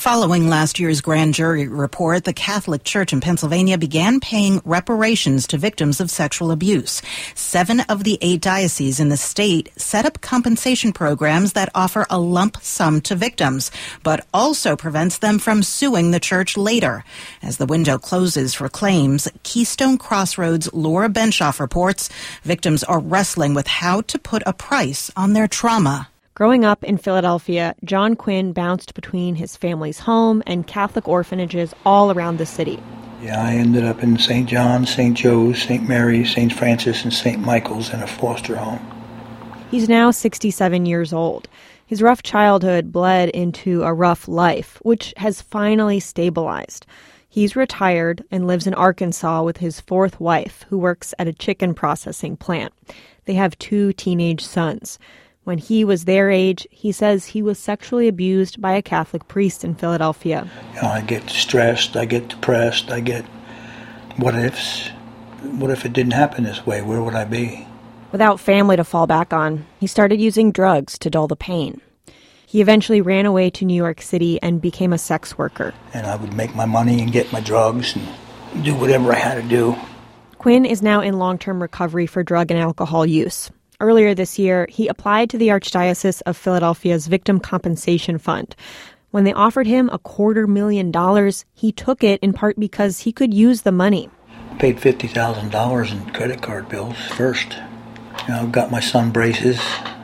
Following last year's grand jury report, the Catholic Church in Pennsylvania began paying reparations to victims of sexual abuse. 7 of the 8 dioceses in the state set up compensation programs that offer a lump sum to victims, but also prevents them from suing the church later. As the window closes for claims, Keystone Crossroads' Laura Benshoff reports victims are wrestling with how to put a price on their trauma. Growing up in Philadelphia, John Quinn bounced between his family's home and Catholic orphanages all around the city. Yeah, I ended up in St. John's, St. Joe's, St. Mary's, St. Francis, and St. Michael's in a foster home. He's now 67 years old. His rough childhood bled into a rough life, which has finally stabilized. He's retired and lives in Arkansas with his 4th wife, who works at a chicken processing plant. They have 2 teenage sons. When he was their age, he says he was sexually abused by a Catholic priest in Philadelphia. I get stressed, I get depressed, I get what ifs. What if it didn't happen this way? Where would I be? Without family to fall back on, he started using drugs to dull the pain. He eventually ran away to New York City and became a sex worker. And I would make my money and get my drugs and do whatever I had to do. Quinn is now in long-term recovery for drug and alcohol use. Earlier this year, he applied to the Archdiocese of Philadelphia's Victim Compensation Fund. When they offered him $250,000, he took it in part because he could use the money. I paid $50,000 in credit card bills first. Got my son braces,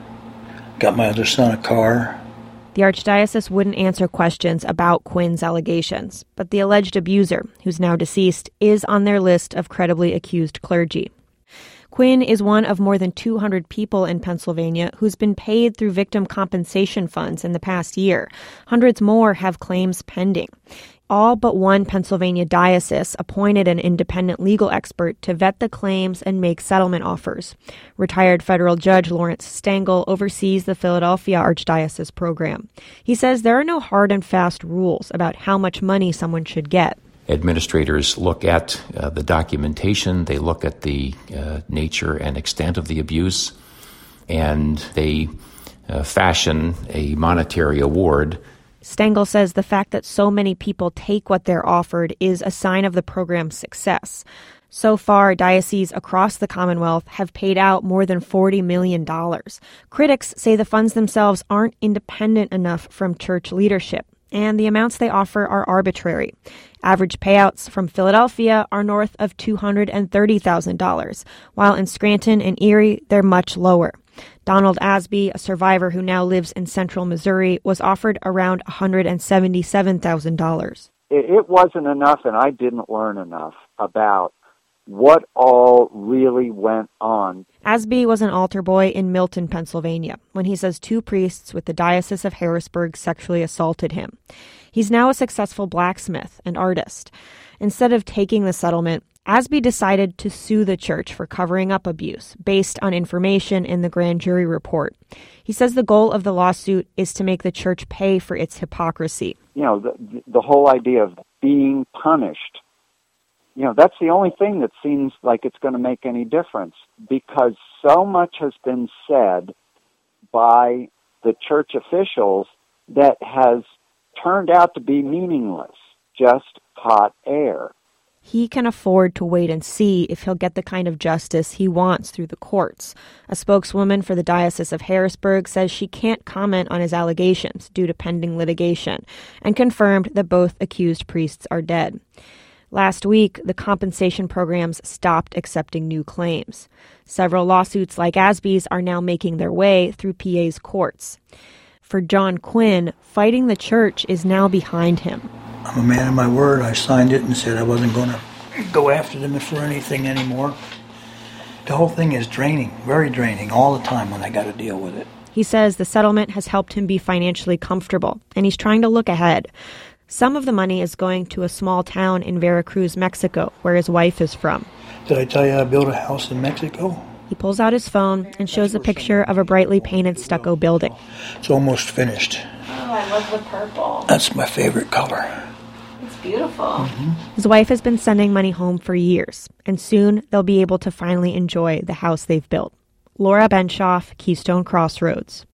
got my other son a car. The Archdiocese wouldn't answer questions about Quinn's allegations, but the alleged abuser, who's now deceased, is on their list of credibly accused clergy. Quinn is one of more than 200 people in Pennsylvania who's been paid through victim compensation funds in the past year. Hundreds more have claims pending. All but one Pennsylvania diocese appointed an independent legal expert to vet the claims and make settlement offers. Retired federal judge Lawrence Stengel oversees the Philadelphia Archdiocese program. He says there are no hard and fast rules about how much money someone should get. Administrators look at the documentation, they look at the nature and extent of the abuse, and they fashion a monetary award. Stengel says the fact that so many people take what they're offered is a sign of the program's success. So far, dioceses across the Commonwealth have paid out more than $40 million. Critics say the funds themselves aren't independent enough from church leadership, and the amounts they offer are arbitrary. Average payouts from Philadelphia are north of $230,000, while in Scranton and Erie, they're much lower. Donald Asby, a survivor who now lives in central Missouri, was offered around $177,000. It wasn't enough, and I didn't learn enough about what all really went on. Asby was an altar boy in Milton, Pennsylvania, when he says 2 priests with the Diocese of Harrisburg sexually assaulted him. He's now a successful blacksmith and artist. Instead of taking the settlement, Asby decided to sue the church for covering up abuse based on information in the grand jury report. He says the goal of the lawsuit is to make the church pay for its hypocrisy. The whole idea of being punished, that's the only thing that seems like it's going to make any difference, because so much has been said by the church officials that has turned out to be meaningless, just hot air. He can afford to wait and see if he'll get the kind of justice he wants through the courts. A spokeswoman for the Diocese of Harrisburg says she can't comment on his allegations due to pending litigation, and confirmed that both accused priests are dead. Last week, the compensation programs stopped accepting new claims. Several lawsuits like Asby's are now making their way through PA's courts. For John Quinn, fighting the church is now behind him. I'm a man of my word. I signed it and said I wasn't going to go after them for anything anymore. The whole thing is draining, very draining, all the time when I got to deal with it. He says the settlement has helped him be financially comfortable, and he's trying to look ahead. Some of the money is going to a small town in Veracruz, Mexico, where his wife is from. Did I tell you I built a house in Mexico? He pulls out his phone and shows a picture of a brightly painted stucco building. It's almost finished. Oh, I love the purple. That's my favorite color. It's beautiful. Mm-hmm. His wife has been sending money home for years, and soon they'll be able to finally enjoy the house they've built. Laura Benshoff, Keystone Crossroads.